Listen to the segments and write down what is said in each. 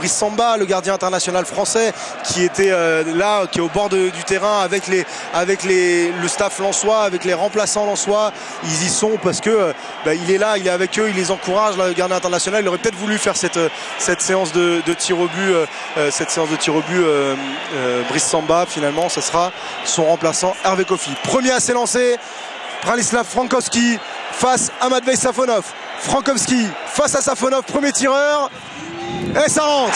Brice Samba, le gardien international français, qui était là, qui est au bord du terrain avec le staff lensois, avec les remplaçants lensois. Ils y sont parce que il est là, il est avec eux, il les encourage. Là, le gardien international, il aurait peut-être voulu faire cette séance de tir au but, Brice Samba. Finalement, ce sera son remplaçant Hervé Kofi. Premier à s'élancer, Branislav Frankowski face à Matvei Safonov. Frankowski face à Safonov, premier tireur, et ça rentre.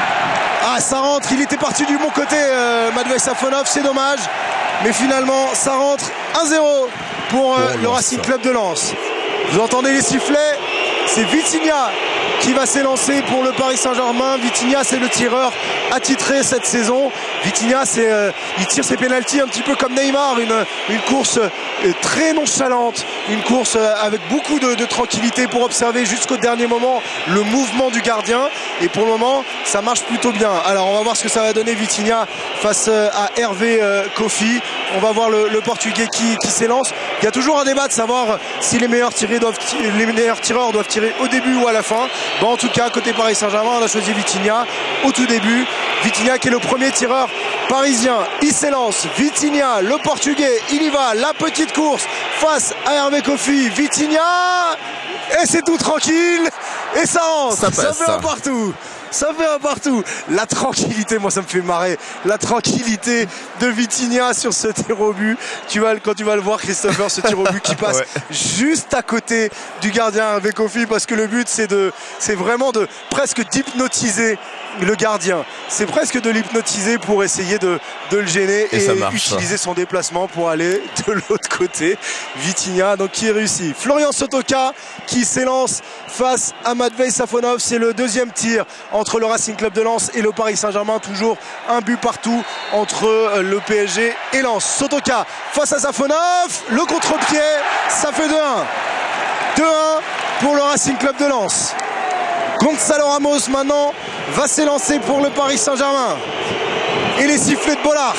Ça rentre, il était parti du bon côté, Matvei Safonov, c'est dommage, mais finalement ça rentre. 1-0 pour le Racing Club de Lens. Vous entendez les sifflets, c'est Vitinha qui va s'élancer pour le Paris Saint-Germain. Vitinha, c'est le tireur attitré cette saison. Vitinha, il tire ses pénaltys un petit peu comme Neymar, une course très nonchalante, une course avec beaucoup de tranquillité pour observer jusqu'au dernier moment le mouvement du gardien, et pour le moment ça marche plutôt bien. Alors on va voir ce que ça va donner Vitinha face à Hervé Kofi. On va voir le Portugais qui s'élance. Il y a toujours un débat de savoir si les meilleurs tireurs doivent tirer au début ou à la fin. En tout cas, côté Paris Saint-Germain, on a choisi Vitinha au tout début. Vitinha qui est le premier tireur parisien. Il s'élance. Vitinha, le Portugais, il y va. La petite course face à Hervé Kofi. Vitinha, et c'est tout tranquille. Et ça rentre. Ça fait un partout. Ça fait un partout. La tranquillité, moi ça me fait marrer. La tranquillité de Vitinha sur ce tir au but. Quand tu vas le voir, Christopher, ce tir au but qui passe juste à côté du gardien Hervé Kofi, parce que le but c'est vraiment de presque d'hypnotiser le gardien. C'est presque de l'hypnotiser pour essayer de le gêner et utiliser son déplacement pour aller de l'autre côté. Vitinha donc qui réussit. Florian Sotoka qui s'élance face à Matvei Safonov. C'est le deuxième tir entre le Racing Club de Lens et le Paris Saint-Germain. Toujours un but partout entre le PSG et Lens. Sotoka face à Safonov. Le contre-pied, ça fait 2-1. 2-1 pour le Racing Club de Lens. Gonzalo Ramos maintenant va s'élancer pour le Paris Saint-Germain. Et les sifflets de Bollaert.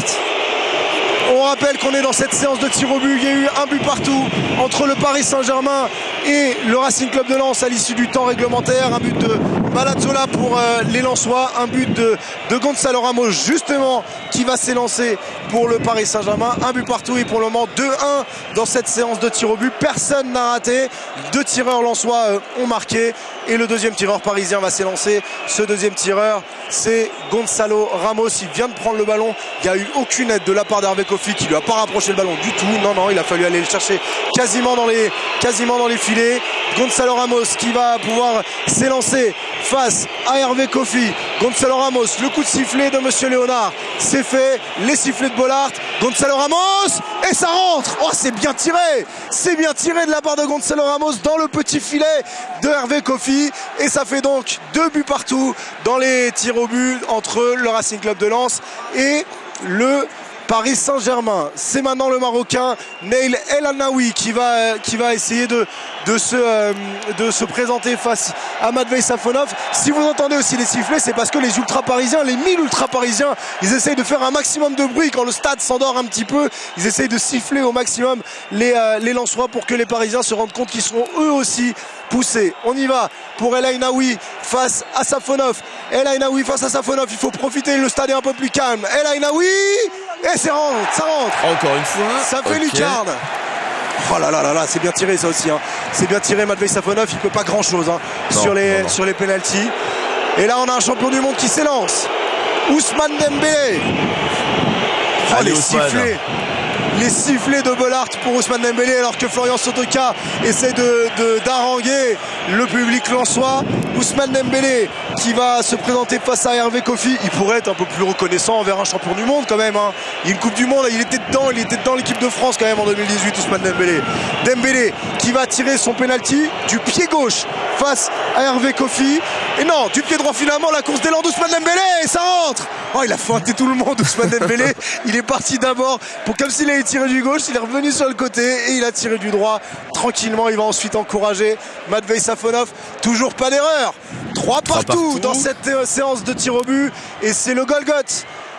On rappelle qu'on est dans cette séance de tir au but. Il y a eu un but partout entre le Paris Saint-Germain et le Racing Club de Lens à l'issue du temps réglementaire. Un but de Malazzola pour les Lensois. Un but de Gonzalo Ramos justement qui va s'élancer pour le Paris Saint-Germain. Un but partout et pour le moment 2-1 dans cette séance de tir au but. Personne n'a raté. 2 tireurs lensois ont marqué. Et le deuxième tireur parisien va s'élancer. Ce deuxième tireur, c'est Gonzalo Ramos. Il vient de prendre le ballon. Il n'y a eu aucune aide de la part d'Hervé Kofi qui lui a pas rapproché le ballon du tout. Non, il a fallu aller le chercher quasiment dans les filets. Gonzalo Ramos qui va pouvoir s'élancer face à Hervé Kofi. Gonzalo Ramos, le coup de sifflet de Monsieur Léonard, c'est fait. Les sifflets de Bollaert. Gonzalo Ramos, et ça rentre. Oh, c'est bien tiré. C'est bien tiré de la part de Gonzalo Ramos dans le petit filet de Hervé Kofi. Et ça fait donc 2 buts partout dans les tirs au but entre le Racing Club de Lens et le Paris Saint-Germain. C'est maintenant le Marocain Naïl El Anaoui qui va essayer de se présenter face à Matvei Safonov. Si vous entendez aussi les sifflets, c'est parce que les ultra-parisiens, les 1000 ultra-parisiens, ils essayent de faire un maximum de bruit quand le stade s'endort un petit peu. Ils essayent de siffler au maximum les Lensois pour que les Parisiens se rendent compte qu'ils seront eux aussi poussés. On y va pour El Anaoui face à Safonov. El Anaoui face à Safonov. Il faut profiter, le stade est un peu plus calme. El Anaoui, et ça rentre. Encore une fois. Ça fait lucarne. Oh là là là là, c'est bien tiré ça aussi. C'est bien tiré, Matvei Safonov, il peut pas grand chose sur les pénaltys. Et là on a un champion du monde qui s'élance. Ousmane Dembélé. Oh, les sifflets de Bollaert pour Ousmane Dembélé, alors que Florian Sotoka essaie d'haranguer le public lensois. Ousmane Dembélé qui va se présenter face à Hervé Kofi. Il pourrait être un peu plus reconnaissant envers un champion du monde quand même. Il y a une Coupe du Monde, il était dedans l'équipe de France quand même en 2018, Ousmane Dembélé. Dembélé qui va tirer son penalty du pied gauche face à Hervé Kofi. Et non, du pied droit finalement, la course d'élan d'Ousmane Dembélé, et ça rentre. Oh, il a feinté tout le monde, Ousmane Dembélé. Il est parti d'abord comme s'il avait tiré du gauche, il est revenu sur le côté et il a tiré du droit tranquillement. Il va ensuite encourager Matvei Safonov. Toujours pas d'erreur. 3 partout dans cette séance de tir au but, et c'est le Golgoth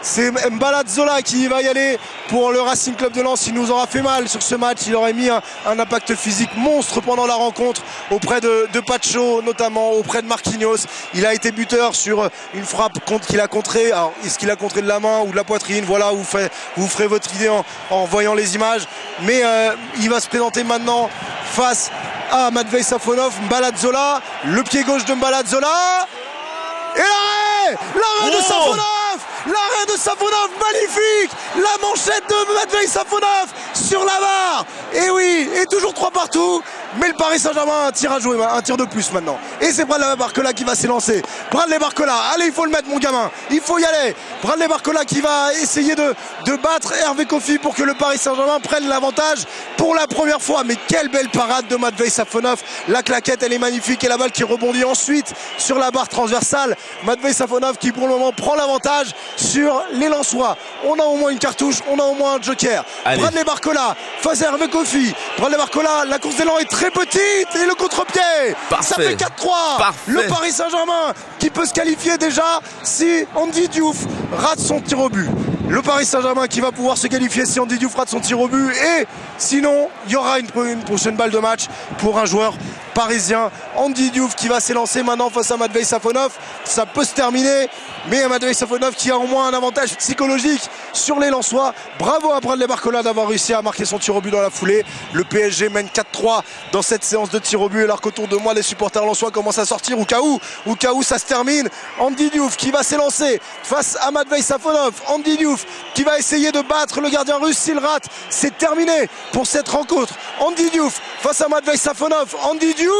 C'est Mbala Zola qui va y aller pour le Racing Club de Lens. Il nous aura fait mal sur ce match. Il aurait mis un impact physique monstre pendant la rencontre auprès de Pacho, notamment auprès de Marquinhos. Il a été buteur sur une frappe qu'il a contrée. Alors, est-ce qu'il a contré de la main ou de la poitrine? Voilà, vous ferez votre idée en voyant les images. Mais il va se présenter maintenant face à Matvei Safonov. Mbala Zola, le pied gauche de Mbala Zola. Et l'arrêt de Safonov. L'arrêt de Safonov, magnifique. La manchette de Matvei Safonov sur la barre. Et oui, et toujours 3 partout. Mais le Paris Saint-Germain a un tir à jouer, un tir de plus maintenant. Et c'est Bradley Barcola qui va s'élancer. Bradley Barcola, allez, il faut le mettre, mon gamin. Il faut y aller. Bradley Barcola qui va essayer de battre Hervé Kofi pour que le Paris Saint-Germain prenne l'avantage pour la première fois. Mais quelle belle parade de Matvei Safonov. La claquette, elle est magnifique. Et la balle qui rebondit ensuite sur la barre transversale. Matvei Safonov qui, pour le moment, prend l'avantage sur les Lensois. On a au moins une cartouche, on a au moins un joker. Allez. Bradley Barcola face à Hervé Kofi. Bradley Barcola, la course d'élan est très petite et le contre-pied. Ça fait 4-3. Le Paris Saint-Germain qui peut se qualifier déjà si Andy Diouf rate son tir au but. Le Paris Saint-Germain qui va pouvoir se qualifier si Andy Diouf rate son tir au but. Et sinon, il y aura une prochaine balle de match pour un joueur parisien. Andy Diouf qui va s'élancer maintenant face à Matvei Safonov. Ça peut se terminer, mais Matvei Safonov qui a au moins un avantage psychologique sur les Lensois. Bravo à Bradley Barcola d'avoir réussi à marquer son tir au but dans la foulée. Le PSG mène 4-3 dans cette séance de tir au but, alors qu'autour de moi les supporters lensois commencent à sortir au cas où ça se termine. Andy Diouf qui va s'élancer face à Matvei Safonov. Andy Diouf qui va essayer de battre le gardien russe. S'il rate, c'est terminé pour cette rencontre. Andy Diouf face à Matvei Safonov. Andy Diouf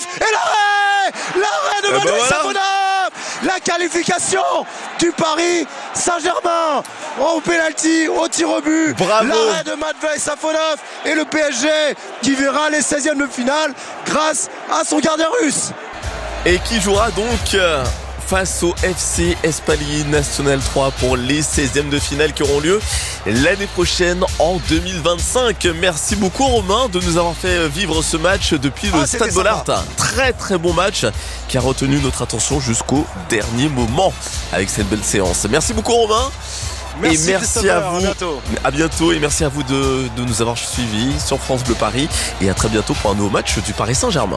et l'arrêt de Matvei Safonov. La qualification du Paris Saint-Germain au pénalty, au tir au but. Bravo. L'arrêt de Matvei Safonov et le PSG qui verra les 16e de finale grâce à son gardien russe. Et qui jouera donc face au FC Espali National 3 pour les 16e de finale qui auront lieu l'année prochaine en 2025. Merci beaucoup Romain de nous avoir fait vivre ce match depuis le Stade Bollaert. Un très très bon match qui a retenu notre attention jusqu'au dernier moment avec cette belle séance. Merci beaucoup Romain. Merci, et merci à vous. À bientôt et merci à vous de nous avoir suivis sur France Bleu Paris et à très bientôt pour un nouveau match du Paris Saint-Germain.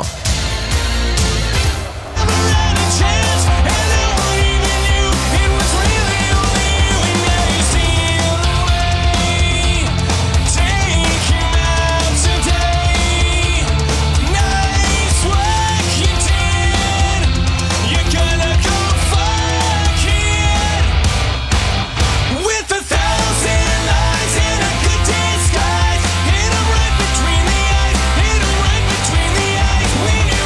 Between the eyes, hit 'em right between the eyes.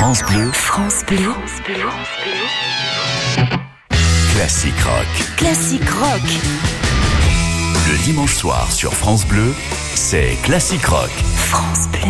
France Bleu. France Bleu. Classique rock. Classique rock. Le dimanche soir sur France Bleu, c'est Classique rock. France Bleu.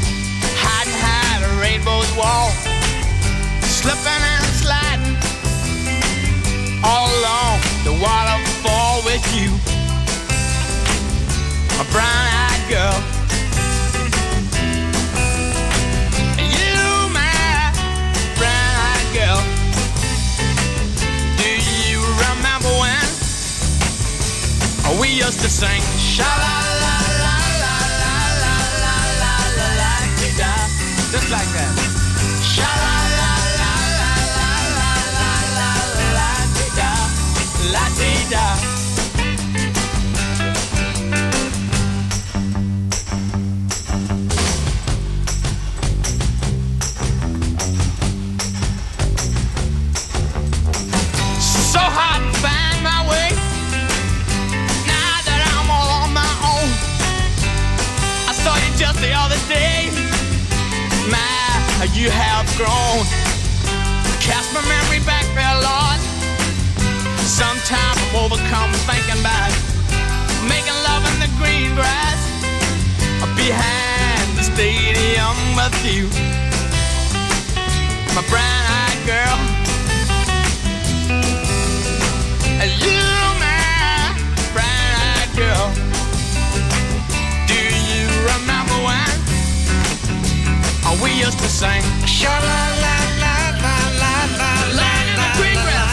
Slipping and sliding my brown-eyed girl. You, my brown-eyed girl. Do you remember when we used to sing sha-la-la-la-la-la-la-la-la-la-la-la-la-la-la-la, just like that. Sha-la-la-la-la-la-la-la-la-la-la-la-la-la. So hard to find my way now that I'm all on my own. I saw you just the other day. My, you have grown. Cast my memory back there, Lord. Sometimes I'm overcome thinking about making love in the green grass behind the stadium with you, my brown-eyed girl. You, my brown-eyed girl. Do you remember when we used to sing sha-la-la-la-la-la-la-la in the green grass?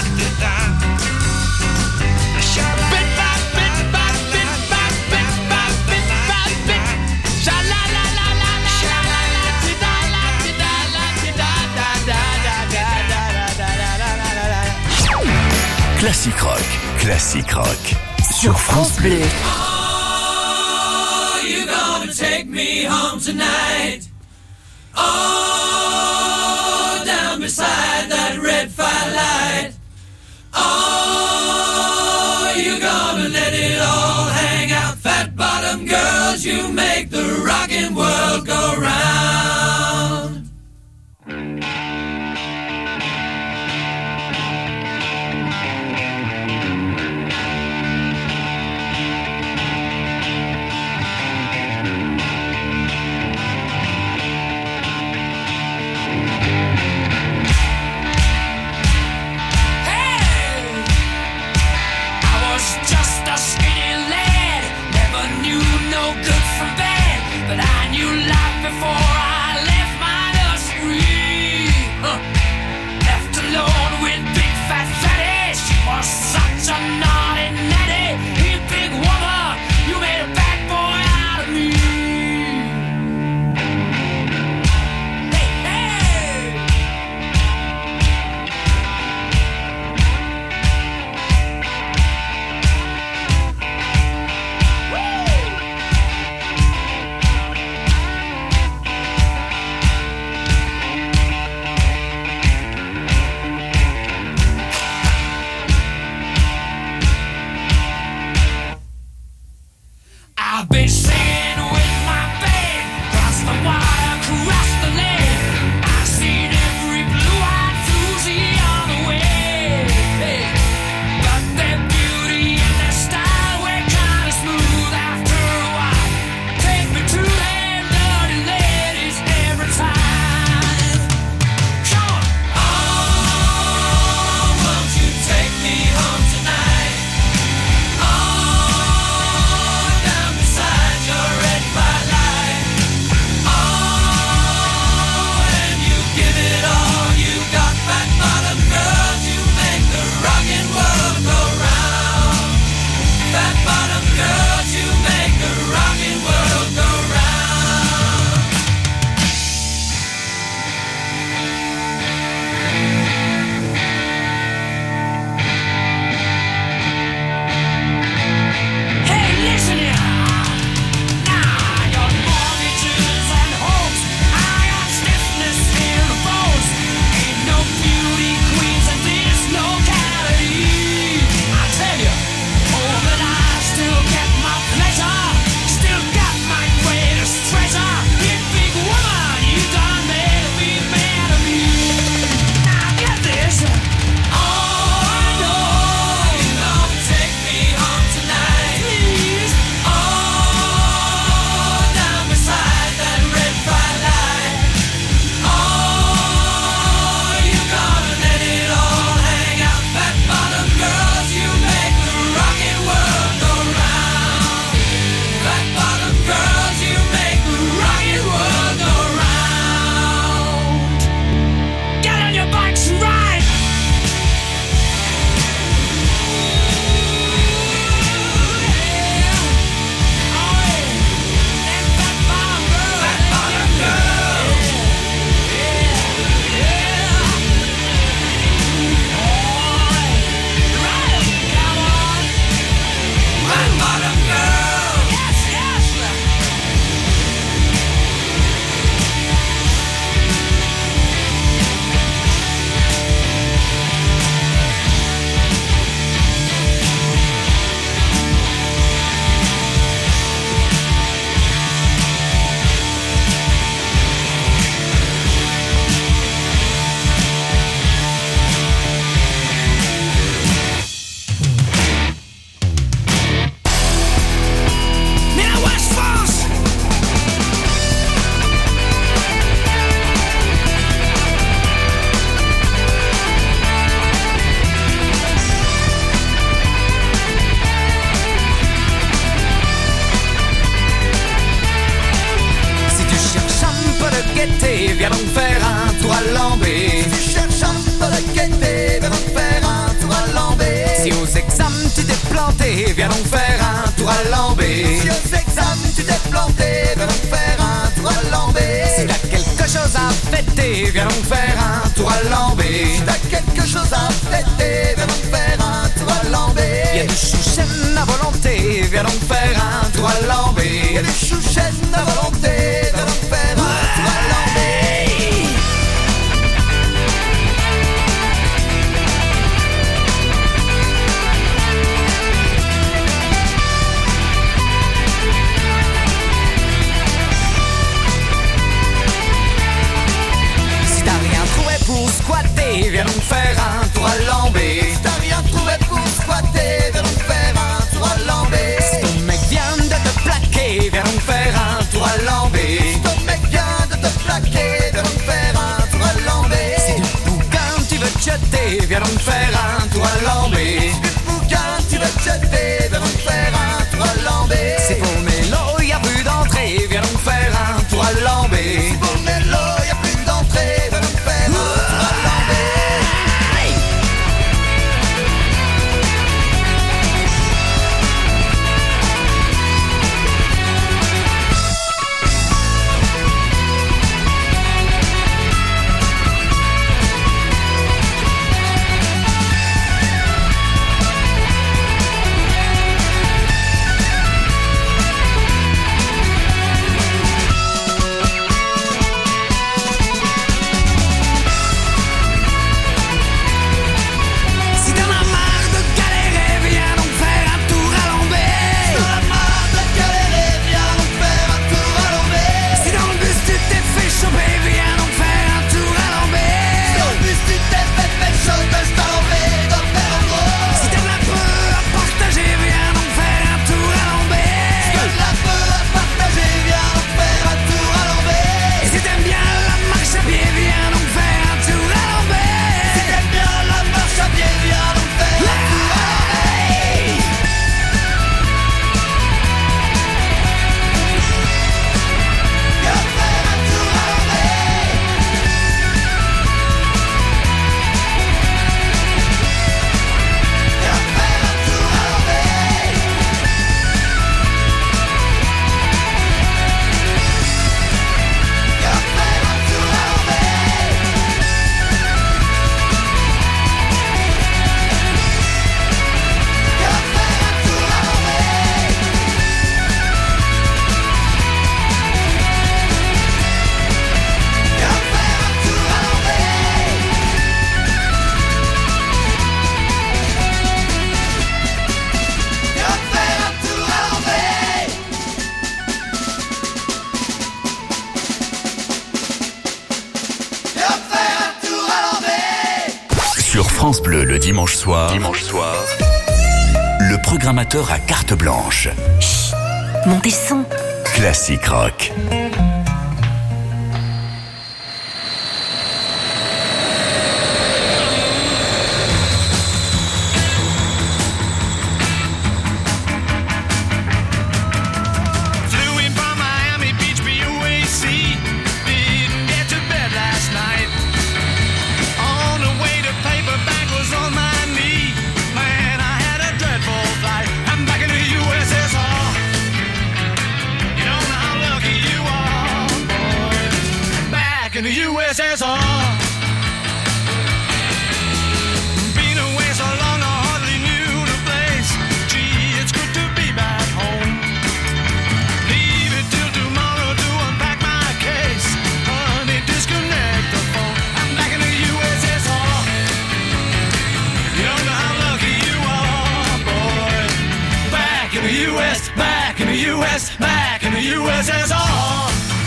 Bit by bit by bit by bit by bit by bit. Sha-la-la-la-la-la-la-la-la-la-la-la-la-la-la-la-la-la-la. Classique Rock sur France Bleu. Oh, you gonna take me home tonight? Oh, down beside that red firelight. Oh, you gonna let it all hang out? Fat bottom girls, you make the rockin' world go round. Just a skinny lad, never knew no good from bad, but I knew gaieté, viens donc faire un tour à Lambé. Si tu cherches un peu la gaieté, viens donc faire un tour à Lambé. Si aux examens tu t'es planté, viens donc faire un tour à Lambé. Si aux examens tu t'es planté, viens donc faire un tour à Lambé. Si t'as quelque chose à fêter, viens donc faire un tour à Lambé. Si t'as quelque chose à fêter, viens donc faire un tour à Lambé. Y'a du chouchen à volonté, viens donc faire un tour à Lambé. Y'a des chouchettes à volonté, viens donc faire un tour à Lambé. Si t'as rien trouvé pour squatter, viens donc faire un tour à Lambé. Si t'as rien trouvé pour squatter, viens donc faire un tour à Lambé. Si ton mec vient de te plaquer, viens donc faire un tour à Lambé. Si ton mec vient de te plaquer, viens donc faire un tour à Lambé. Si du bouquin tu veux te jeter, viens donc faire un tour à Lambé. Si du bouquin tu veux te jeter, viens donc faire un tour à Lambé. Si pour Mélo y'a plus d'entrée, viens donc faire un tour à Lambé. Si pour Mélo y'a plus d'entrée, viens donc faire un tour à Lambé. Si t'en as marre de galérer, viens donc faire un tour à Lambé. Si t'en as marre de galérer, viens donc faire un tour à Lambé. Si dans le bus tu t'es fait choper, viens donc faire un tour à Lambé. Si dans le bus tu t'es fait choper, je t'en vais donc faire un gros. Si t'as de la peu à partager, viens donc faire un tour à Lambé. Si t'as de la peu à partager, viens donc faire un tour à Lambé. Et si t'aimes bien la marche à pied, viens donc faire un tour à Lambé. Si t'aimes bien la marche à pied, viens donc faire un tour à Lambé. Viens faire un tour à Lambé. Viens faire un tour à Lambé. Viens faire un tour à Lambé. Viens faire un tour à Lambé. Viens faire un tour à Lambé. Viens faire un tour à Lambé. Viens faire un tour à Lambé. Sur France Bleu le dimanche soir, le programmateur à carte blanche. Montez son. Classique rock. Flew in from Miami Beach, BUAC. Didn't get to bed last night. On the way to paperback was on my knee. Man, I had a dreadful flight. I'm back in the USSR. You don't know how lucky you are, boy. Back in the USSR. Been away so long, I hardly knew the place. Gee, it's good to be back home. Leave it till tomorrow to unpack my case. Honey, disconnect the phone. I'm back in the USSR. You don't know how lucky you are, boy. Back in the US, back in the US, back in the USSR.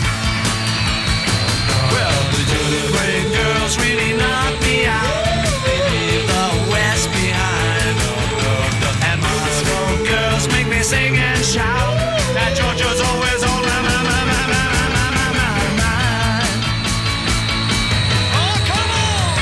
Well, the good great girls really knocked me out. They leave the West behind. And Moscow girls make me sing and shout. That Georgia's always on my mind. Oh, come on!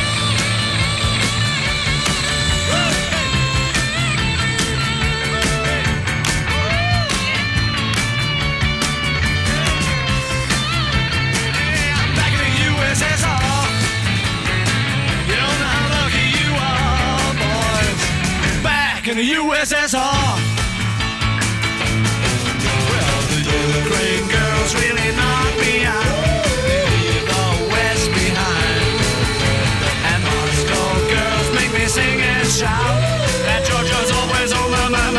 in the USSR. Well, the Ukraine girls really knock me out. They leave the West behind. And Moscow girls make me sing and shout. That Georgia's always on my mind.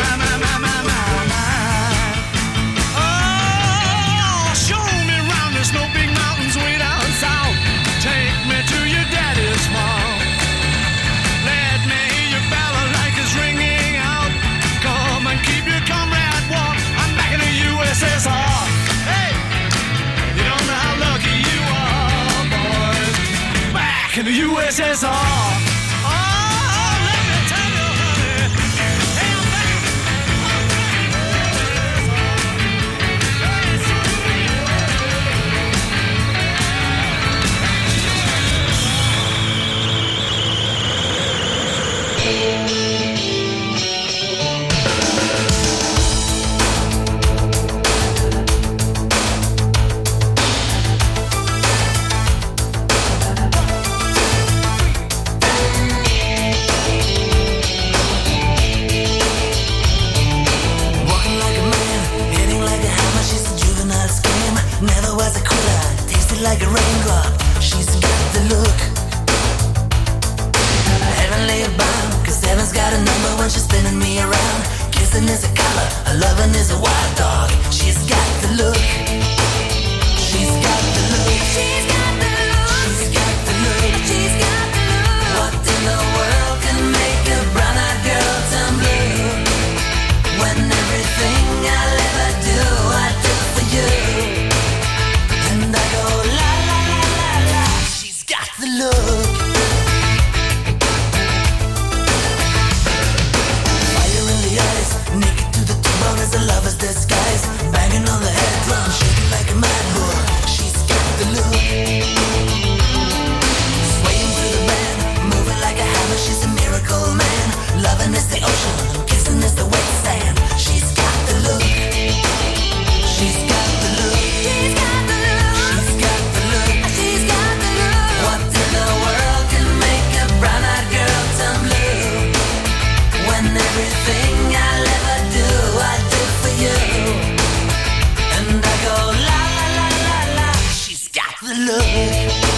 Oh, show me round the snow big mountains way down south. Take me to your daddy's farm. Let me hear your balalaikas ringing out. Come and keep your comrade warm. I'm back in the USSR. Hey, you don't know how lucky you are, boys. Back in the USSR. Like a raindrop, she's got the look. Heavenly bound, 'cause heaven's got a number when she's spinning me around. Kissing is a color, her loving is a wild dog. She's got the look. She's got the look. She's got the look. She's got the look. She's got the look. What in the world can make a brown-eyed girl turn blue? When everything I'll ever do, I do for you. And I go la la la la la. She's got the look. Fire in the eyes, naked to the bone as a lover's disguise. Banging on the head drum, shaking like a mad bull. She's got the look. Swaying through the band, moving like a hammer. She's a miracle man. Loving is the ocean, kissing is the wet sand. She's got the look. She's got the look. She's got the look. She's got the look. She's got the look. What in the world can make a brown-eyed girl turn blue? When everything I'll ever do, I do for you. And I go la la la la la. She's got the look.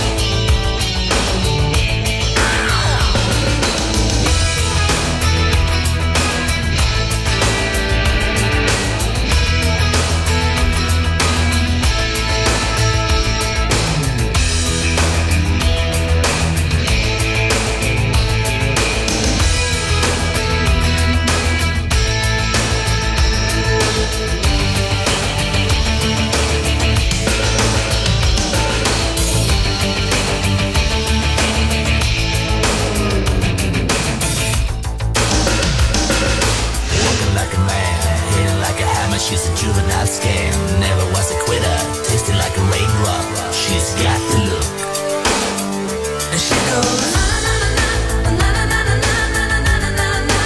She's a juvenile scam, never was a quitter, tasting like a raindrop. She's got the look. And she goes na na na na na na na na na na na na na.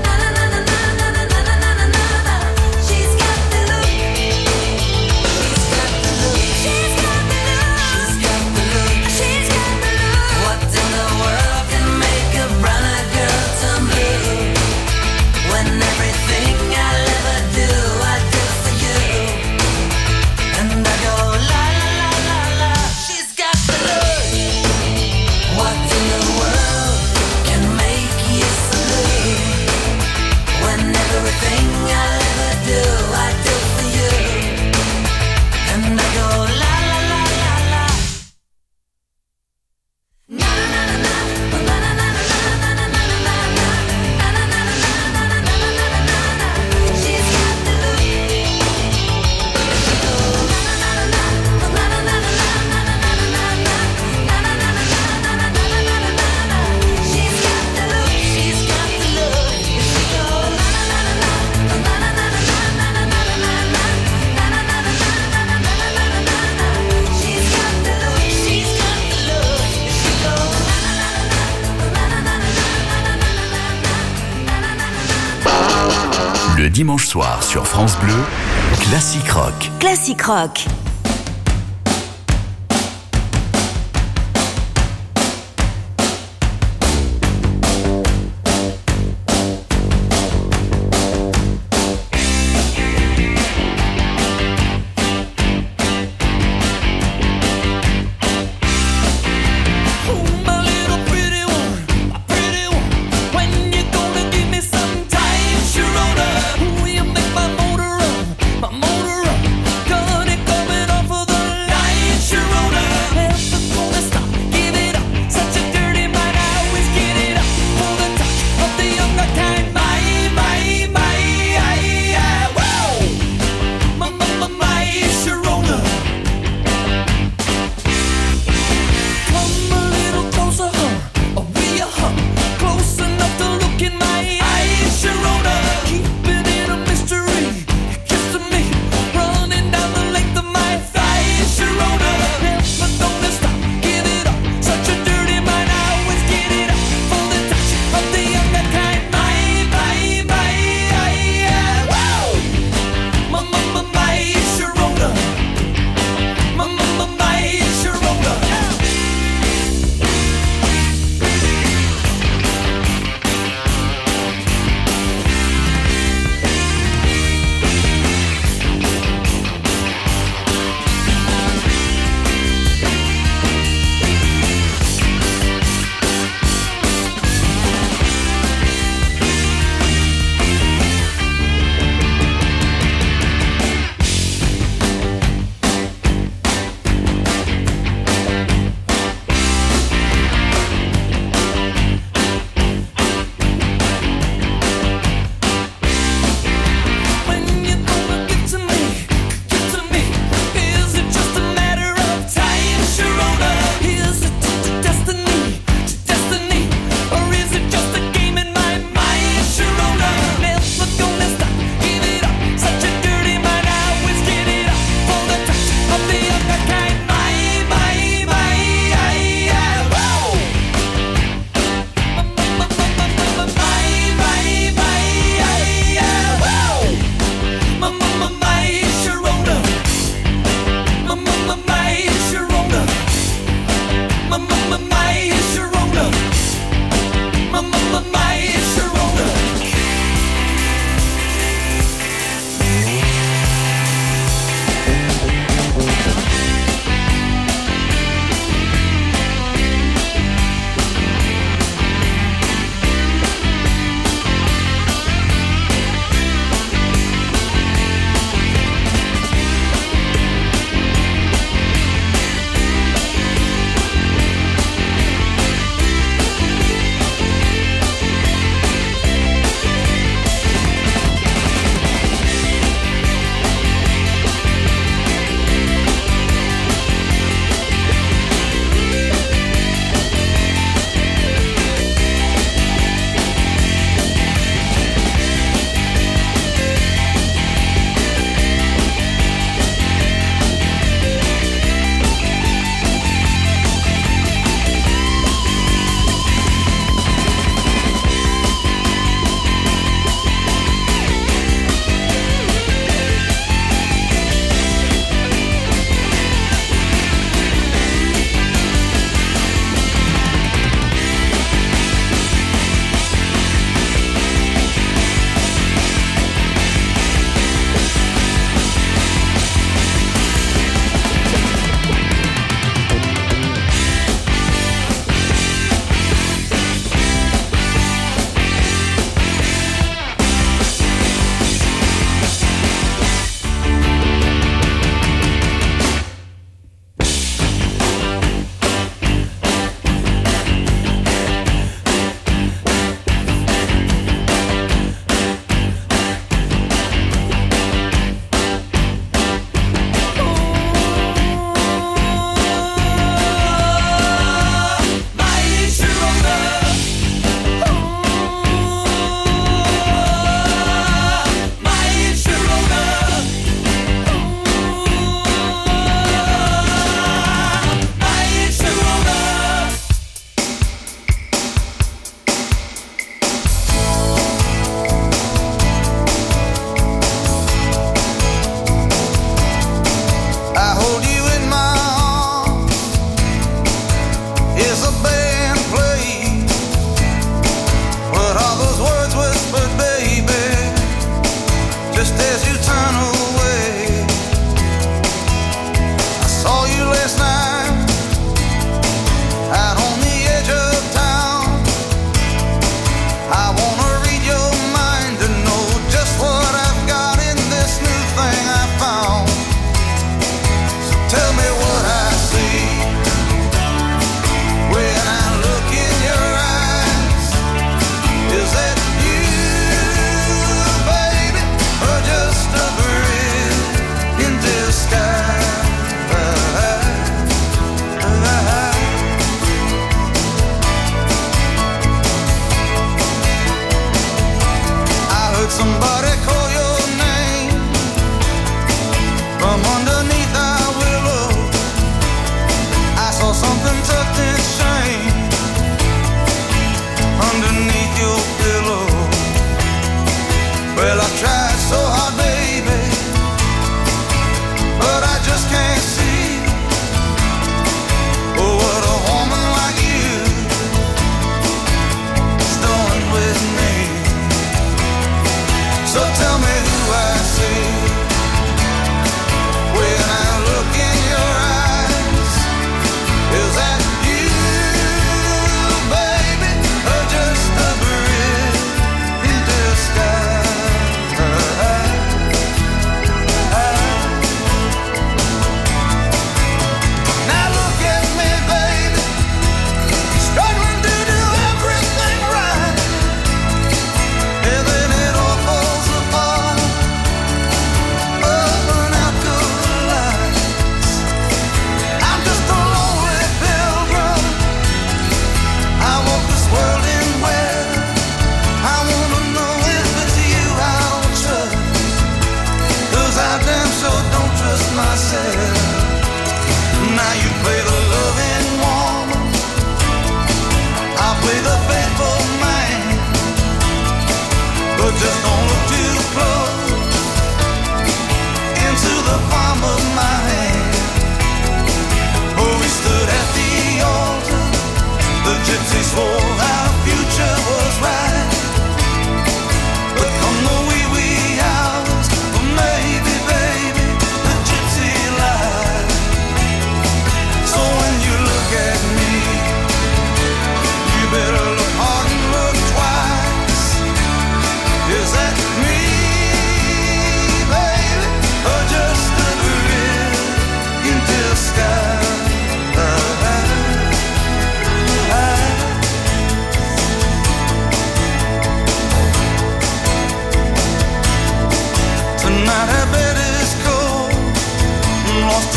She's got the look. She's got the look. She's got the look. She's got the look. She's got the look. What in the world can make a brown-eyed girl turn blue? When everything I'll ever do, I do for you. And I go la la la la la. She's got the look. What in the world can make you so blue? When everything I'll ever do, I do for you. And I go la la la la la. Na na na na na na na na na na na na na. She's got the look. She goes na na na na na na na na na na na. She's got the look. She's got the look. She goes na na na na na na na na na na. She's got the look. She's got the look. She goes na na na na na na. Le dimanche soir sur France Bleu, Classic Rock. Classic Rock.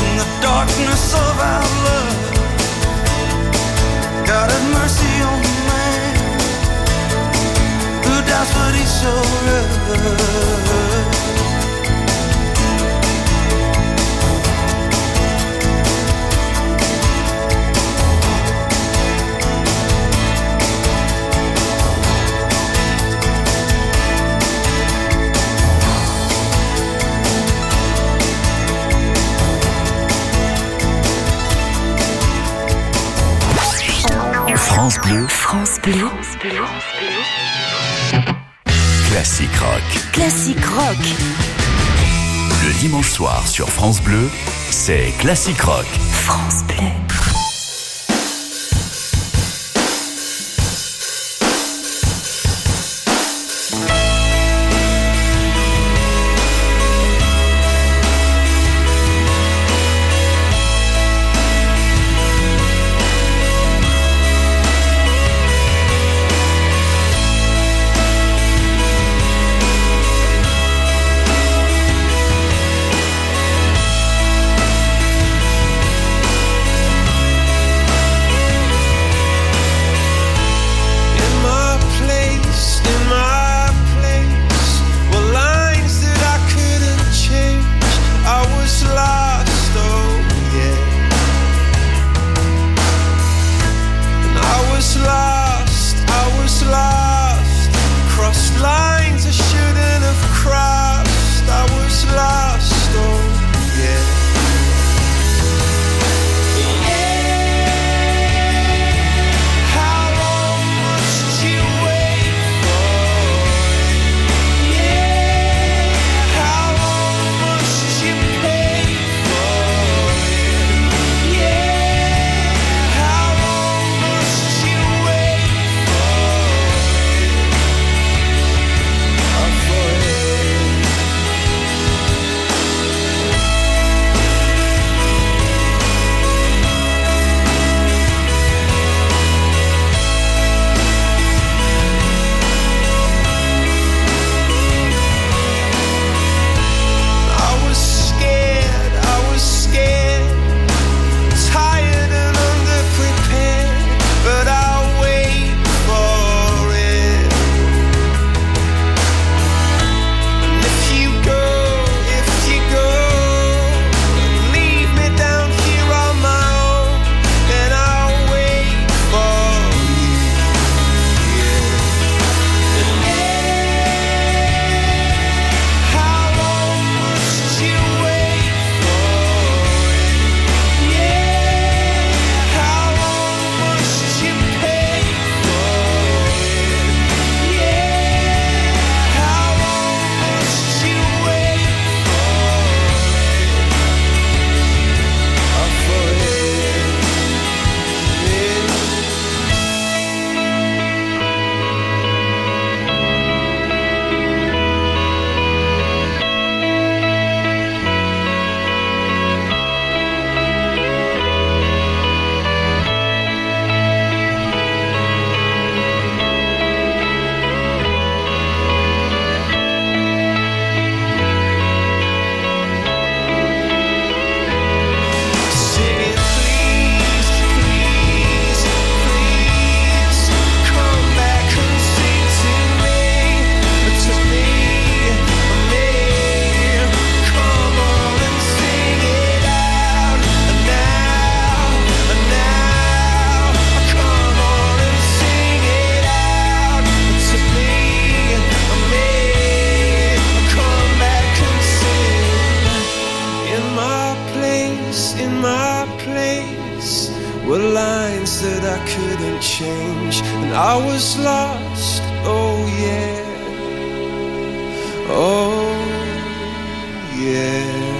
from the darkness of our love. God have mercy on the man who doubts what he so read. France Bleu, France Bleu. Classique Rock. Classique Rock. Le dimanche soir sur France Bleu, c'est Classique Rock. France Bleu. change, and I was lost, oh yeah, oh yeah.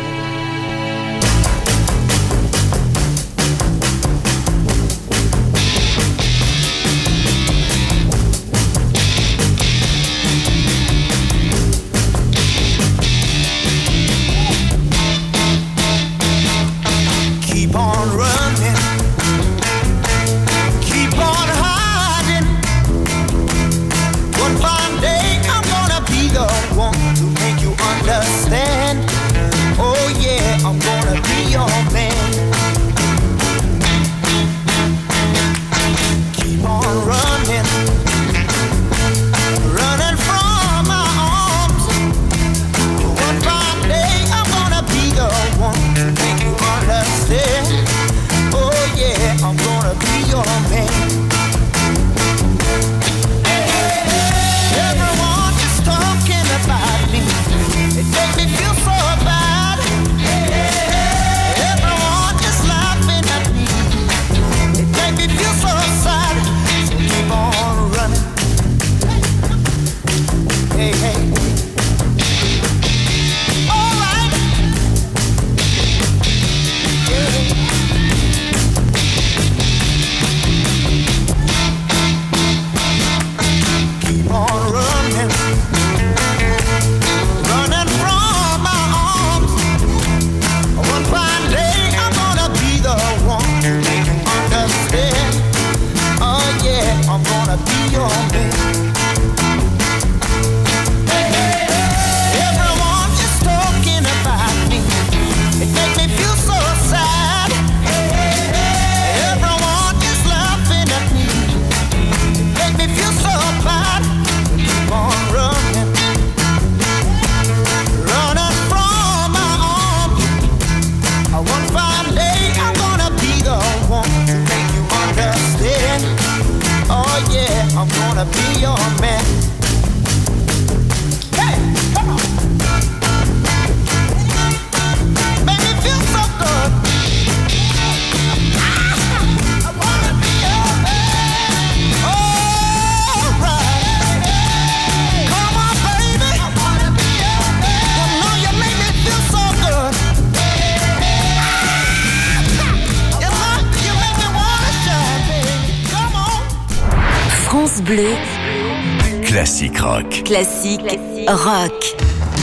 Keep on running, keep on hiding. One fine day I'm gonna be the one to make you understand. Oh France Bleu, Classique rock. classique rock.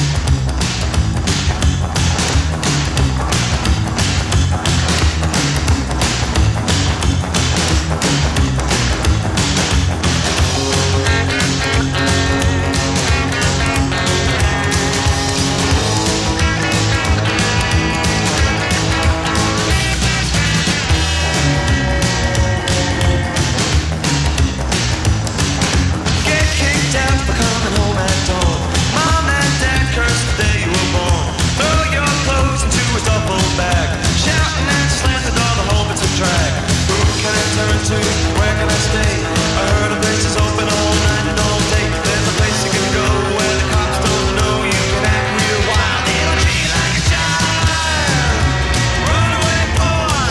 Get kicked out for coming home at dawn. Mom and Dad cursed the day you were born. Throw your clothes into a duffel bag, shouting and slam the door, the home it's a drag. Who can I turn to? Where can I stay? I heard a place is open all night and all day. There's a place you can go where the cops don't know you can act real wild. They don't treat you like a child. Runaway boy.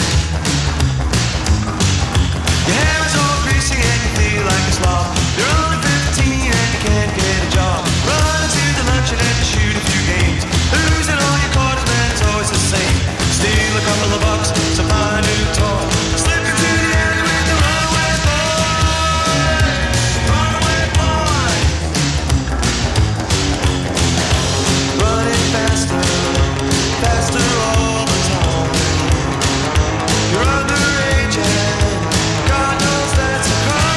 Your hair is all greasy and you feel like a slob. You're only 15 and you can't get a job. Run into the luncheon and you shoot a few games. Losing all your quarters, man, it's always the same. Steal a couple of bucks to buy a new toy. Slip into the alley with the runaway boy. Runaway boy. Running faster, faster all the time. You're underage and God knows that's a crime.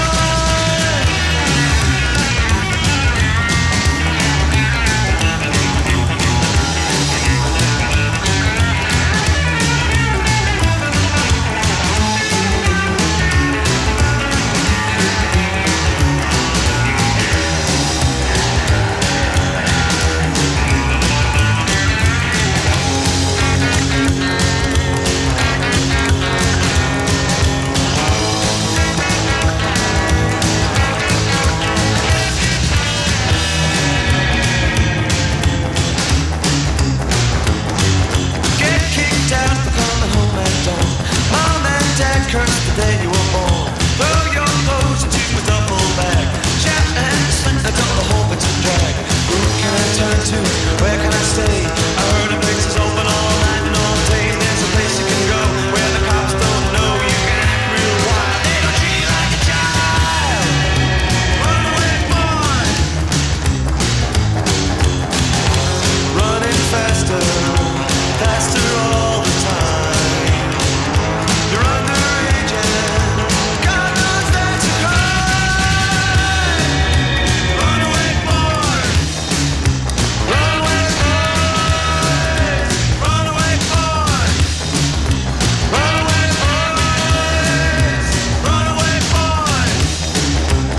Get kicked out for coming home at dawn. Mom and Dad cursed the day you were born. Throw your clothes into a duffel bag, shout and slam the door, the hope it's a drag. Who can I turn to? Where can I stay? I heard a place is open all night and all day. There's a place you can go where the cops don't know you can act real wild. They don't treat you like a child. Runaway boy. Running faster, faster all the time. You're underage and God knows that's a crime. Runaway boy. Runaway boy. Runaway boy. Runaway boy. Runaway boy.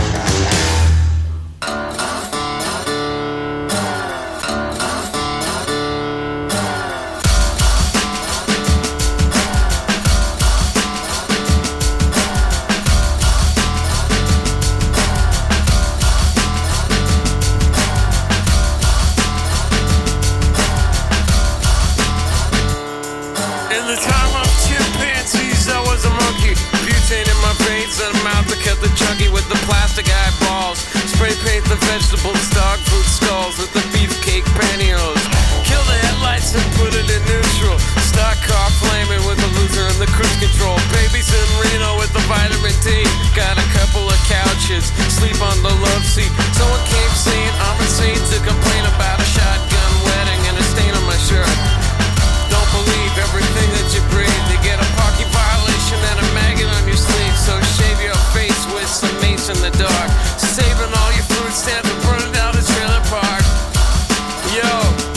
In the time of chimpanzees, I was a monkey. Butane in my veins and a mouth to cut the chunky with the plastic eyeballs. Spray paint the vegetables, dog food skulls with the beefcake pantyhose. Kill the headlights and put it in neutral. Stock car flaming with the Luther and the cruise control. Babies in Reno with the vitamin D. Got a couple of couches, sleep on the love seat. Someone came saying I'm insane to complain about a shotgun wedding and a stain on my shirt. Don't believe everything that you breathe. You get a parking violation and a maggot on your sleeve. So shave your face with some mace in the dark. Saving all your food stamps and burning down the trailer park. Yo,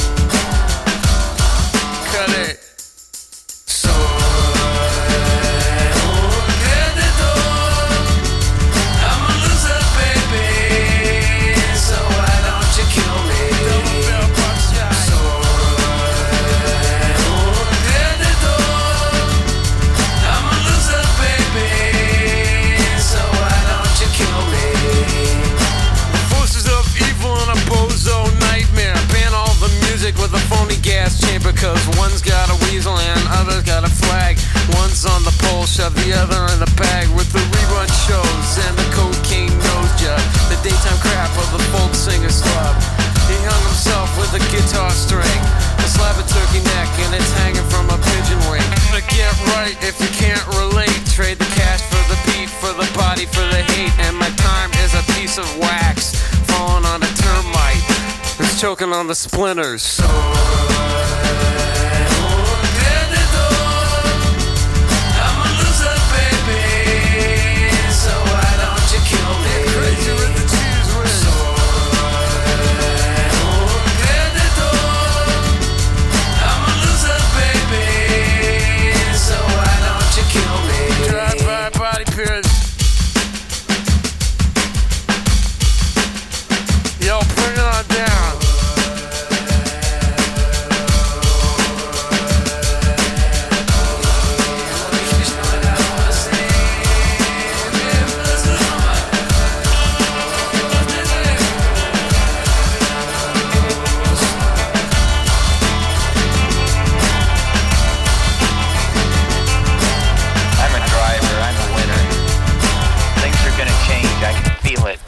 cut it. I'm a loser, baby. So why don't you kill me? Double bell buckshot. I'm a loser, baby. So why don't you kill me? Forces of evil and a bozo nightmare. Ban all the music with a phony gas chamber. Cause one's got a weasel and other's got a flag. One's on the pole, shove the other in a bag. With the rerun shows and the cocaine nose job. The daytime crap of the folk singer's club. He hung himself with a guitar string, a slab of turkey neck, and it's hanging from a pigeon wing. But get right if you can't relate. Trade the cash for the beat, for the body, for the hate, and my time choking on the splinters. Yo, bring it on down. I'm a driver, I'm a winner. Things are gonna change, I can feel it.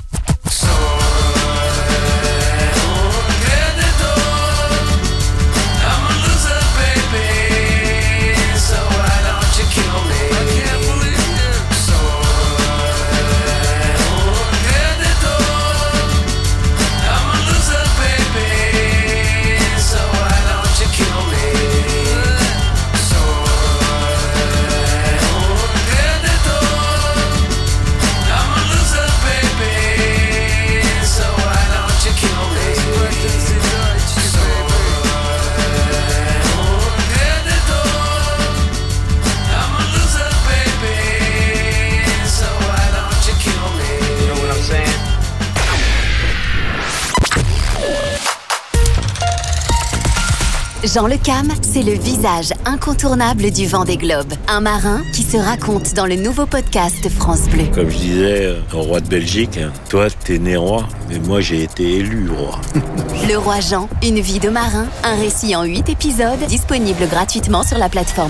Jean Le Cam, c'est le visage incontournable du Vendée Globe. Un marin qui se raconte dans le nouveau podcast France Bleu. Comme je disais au roi de Belgique, toi t'es né roi, mais moi j'ai été élu roi. Le roi Jean, une vie de marin, un récit en 8 épisodes, disponible gratuitement sur la plateforme